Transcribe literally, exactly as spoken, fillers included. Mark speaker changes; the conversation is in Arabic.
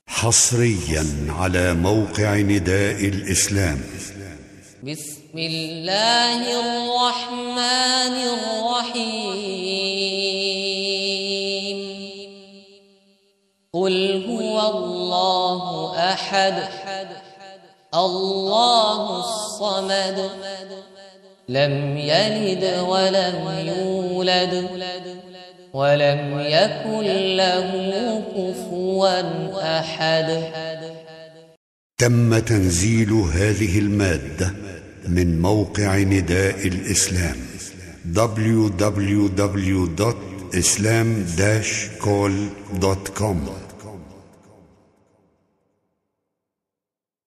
Speaker 1: حصريا على موقع نداء الإسلام.
Speaker 2: بسم الله الرحمن الرحيم. قل هو الله أحد الله الصمد لم يلد ولم يولد ولم يكن له كفوا أحد.
Speaker 1: تم تنزيل هذه المادة من موقع نداء الإسلام دبليو دبليو دبليو دوت إسلام داش كول دوت كوم.